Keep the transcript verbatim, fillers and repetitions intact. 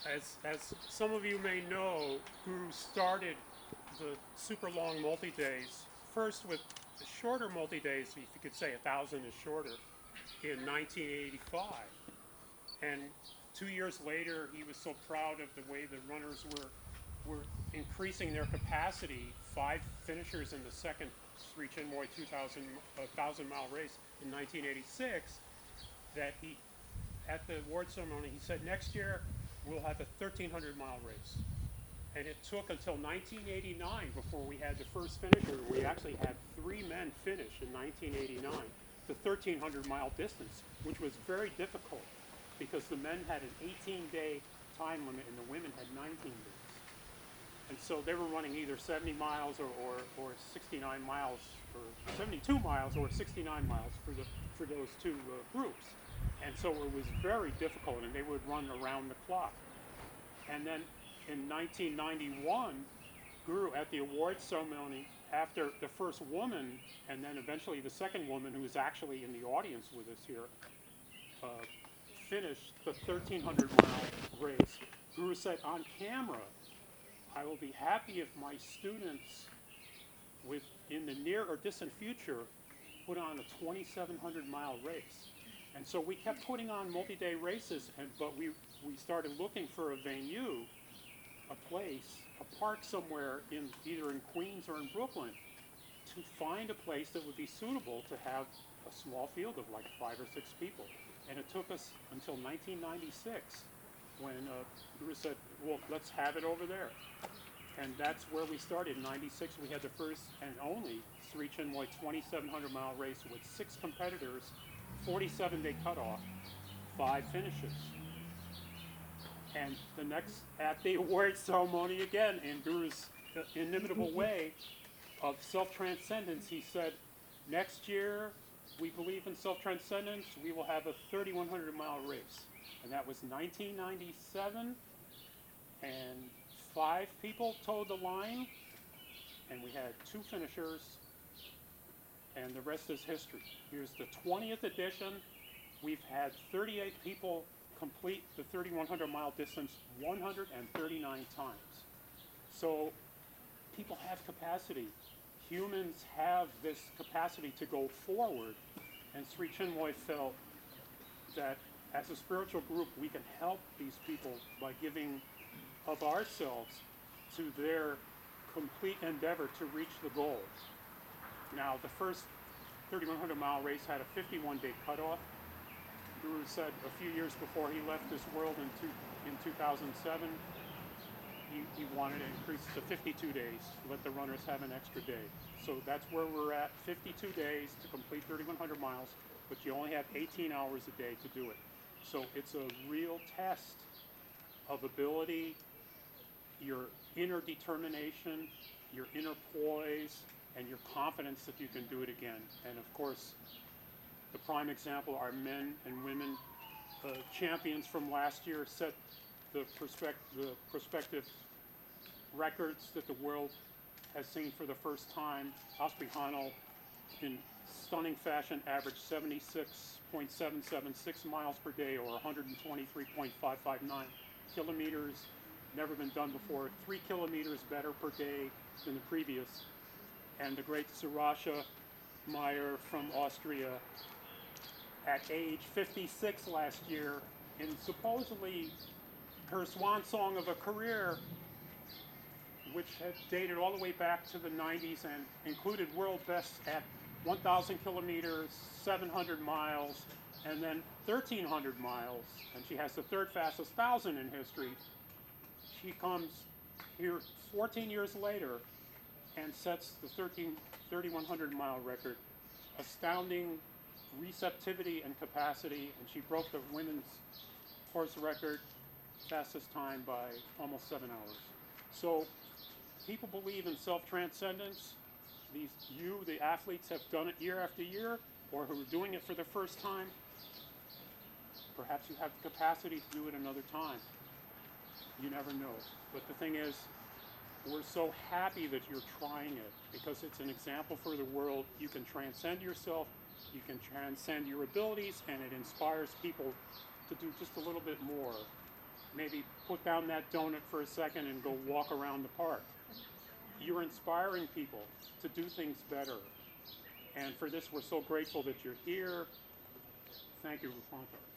As, as some of you may know, Guru started the super long multi-days, first with the shorter multi-days, if you could say a thousand is shorter, in nineteen eighty-five. And two years later, he was so proud of the way the runners were, were increasing their capacity, five finishers in the second Sri Chinmoy two thousand, one thousand mile race in nineteen eighty-six, that he, at the award ceremony, he said, next year, we'll have a thirteen hundred mile race. And it took until nineteen eighty-nine before we had the first finisher. We actually had three men finish in nineteen eighty-nine, the thirteen hundred mile distance, which was very difficult because the men had an eighteen day time limit and the women had nineteen days. And so they were running either seventy miles or, or, or sixty-nine miles, or seventy-two miles or sixty-nine miles for, the, for those two uh, groups. And so it was very difficult, and they would run around the clock. And then in nineteen ninety-one, Guru, at the award ceremony, after the first woman, and then eventually the second woman, who was actually in the audience with us here, uh, finished the thirteen hundred mile race, Guru said, on camera, I will be happy if my students with, in the near or distant future, put on a twenty-seven hundred mile race. And so we kept putting on multi-day races, and, but we, we started looking for a venue, a place, a park somewhere in either in Queens or in Brooklyn, to find a place that would be suitable to have a small field of like five or six people. And it took us until nineteen ninety-six when uh, Guru said, well, let's have it over there. And that's where we started. In ninety-six, we had the first and only Sri Chinmoy twenty-seven hundred mile race with six competitors, forty-seven day cutoff, five finishes. And the next, at the award ceremony again, in Guru's inimitable way of self-transcendence, he said, next year, we believe in self-transcendence, we will have a thirty-one hundred mile race. And that was nineteen ninety-seven, and five people towed the line, and we had two finishers, and the rest is history. Here's the twentieth edition. We've had thirty-eight people complete the thirty-one hundred mile distance one hundred thirty-nine times. So people have capacity. Humans have this capacity to go forward, and Sri Chinmoy felt that as a spiritual group, we can help these people by giving of ourselves to their complete endeavor to reach the goals. Now, the first thirty-one hundred mile race had a fifty-one day cutoff. Guru said a few years before he left this world in, two, in two thousand seven, he, he wanted to increase to fifty-two days, let the runners have an extra day. So that's where we're at, fifty-two days to complete thirty-one hundred miles, but you only have eighteen hours a day to do it. So it's a real test of ability, your inner determination, your inner poise, and your confidence that you can do it again. And of course, the prime example are men and women uh, champions from last year set the, perspect the prospective records that the world has seen for the first time. Osprey Hanel, in stunning fashion, averaged seventy-six point seven seven six miles per day, or one hundred twenty-three point five five nine kilometers. Never been done before. Three kilometers better per day than the previous. And the great Sarasha Meyer from Austria, at age fifty-six last year, in supposedly her swan song of a career, which had dated all the way back to the nineties and included world bests at one thousand kilometers, seven hundred miles, and then thirteen hundred miles. And she has the third fastest thousand in history. She comes here fourteen years later and sets the thirty-one hundred mile record. Astounding receptivity and capacity, and she broke the women's course record, fastest time, by almost seven hours. So people believe in self-transcendence. These, you, the athletes, have done it year after year, or who are doing it for the first time. Perhaps you have the capacity to do it another time. You never know. But the thing is, we're so happy that you're trying it, because it's an example for the world. You can transcend yourself, you can transcend your abilities, and it inspires people to do just a little bit more maybe put down that donut for a second and go walk around the park. You're inspiring people to do things better. And for this, we're so grateful that you're here. Thank you, Rafonso.